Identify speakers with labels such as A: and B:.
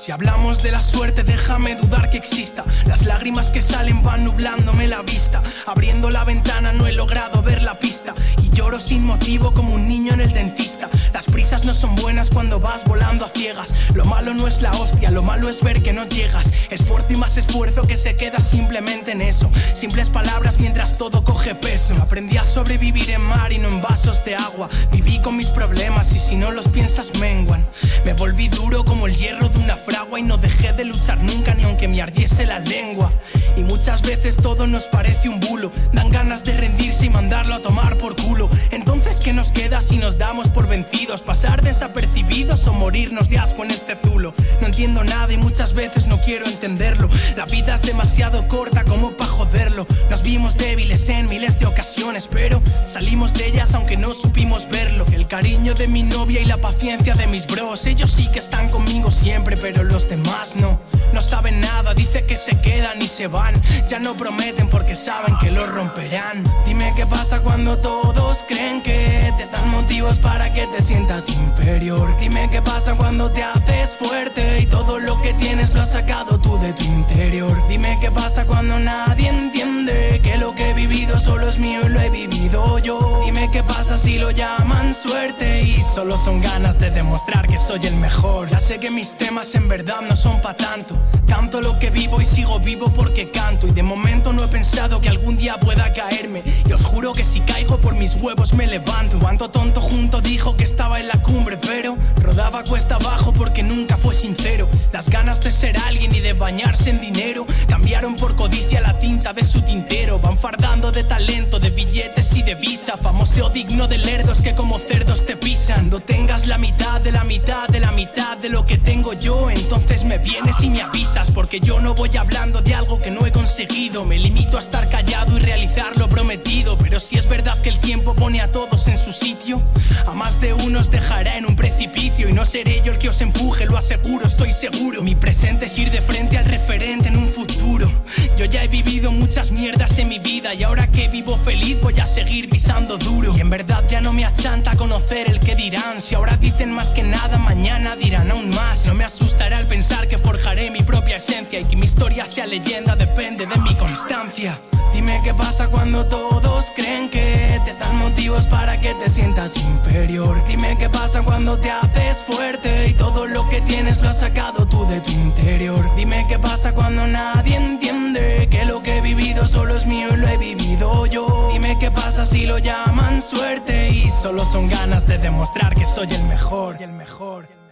A: Si hablamos de la suerte, déjame dudar que exista. Las lágrimas que salen van nublándome la vista. Abriendo la ventana no he logrado ver la pista y lloro sin motivo como un niño en el dentista. Las prisas no son buenas cuando vas volando a ciegas. Lo malo no es la hostia, lo malo es ver que no llegas. Esfuerzo y más esfuerzo que se queda simplemente en eso. Simples palabras mientras todo coge peso. Aprendí a sobrevivir en mar y no en vasos de agua. Viví con mis problemas y si no los piensas menguan. Me volví duro como el hierro de una fragua y no dejé de luchar nunca ni aunque me ardiese la lengua. Y muchas veces todo nos parece un bulo. Dan ganas de rendirse y mandarlo a tomar por culo. Entonces ¿qué nos queda si nos damos por vencidos? ¿Pasar desapercibidos o morirnos de asco en este zulo? No entiendo nada y muchas veces no quiero entenderlo. La vida es demasiado corta como para joderlo. Nos vimos débiles en miles de ocasiones, pero salimos de ellas aunque no supimos verlo. El cariño de mi novia y la paciencia de mis bros, ellos sí que están conmigo siempre, pero los demás no. No saben nada, dice que se quedan y se van. Ya no prometen porque saben que lo romperán. Dime qué pasa cuando todos creen que te dan motivos para que te sientas inferior. Dime qué pasa cuando te haces fuerte y todo lo que tienes lo has sacado tú de tu interior. Dime qué pasa cuando nadie entiende que lo que he vivido solo es mío y lo he vivido yo. Dime qué pasa si lo llaman suerte y solo son ganas de demostrar que soy el mejor. Ya sé que mis temas en verdad no son pa' tanto. Canto lo que vivo y sigo vivo porque canto. Y de momento no he pensado que algún día pueda caerme. Y os juro que si caigo por mis huevos me levanto. Cuánto tonto junto dijo que estaba en la cumbre, pero rodaba cuesta abajo porque nunca fue sincero. Las ganas de ser alguien y de bañarse en dinero cambiaron por codicia la tinta de su tintero. Van fardando de talento, de billetes y de visa. Famoso digno de lerdos que como cerdos te pisan. No tengas la mitad de la mitad de la mitad de lo que tengo yo, entonces me vienes y me avisas, porque yo no voy hablando de algo que no he conseguido. Me limito a estar callado y realizar lo prometido. Pero si es verdad que el tiempo pone a todos en su sitio, a más de uno os dejará en un precipicio. Y no seré yo el que os empuje, lo aseguro, estoy seguro. Mi presente es ir de frente al referente en un futuro. Yo ya he vivido muchas mierdas en mi vida y ahora que vivo feliz voy a seguir pisando duro. Y en verdad ya no me achanta conocer el que dirán. Si ahora dicen más que nada, mañana dirán aún más. No me asustará al pensar que forjaré mi propia esencia y que mi historia sea leyenda depende de mi constancia. Dime qué pasa cuando todos creen que te dan motivos para que te sientas inferior. Dime qué pasa cuando te haces fuerte y todo lo que tienes lo has sacado tú de tu interior. Dime qué pasa cuando nadie entiende que lo que he vivido solo es mío y lo he vivido yo. Dime qué pasa si lo llaman suerte y solo son ganas de demostrar que soy el mejor.